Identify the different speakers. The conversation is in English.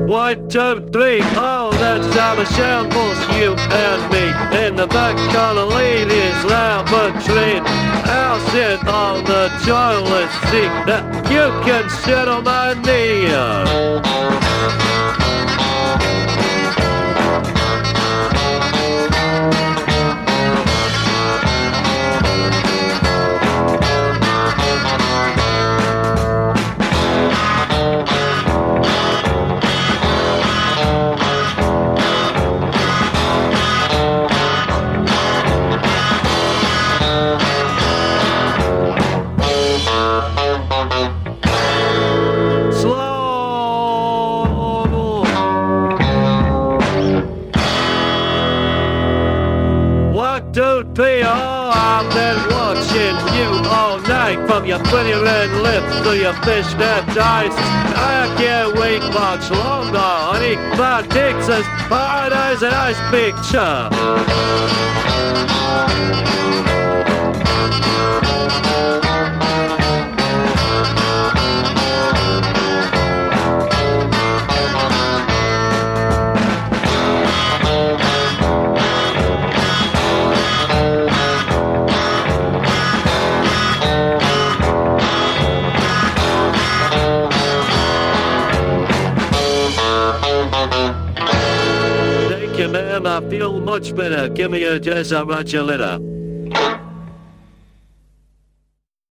Speaker 1: 1, 2, 3, oh, that's how the shambles, you and me. In the back of the ladies' lavatory, I'll sit on the toilet seat. Now you can sit on my knee. I've been watching you all night, from your pretty red lips to your fishnet eyes. I can't wait much longer, honey. My dick says paradise and ice picture. Man, I feel much better. Give me a jazz, I'll write you later.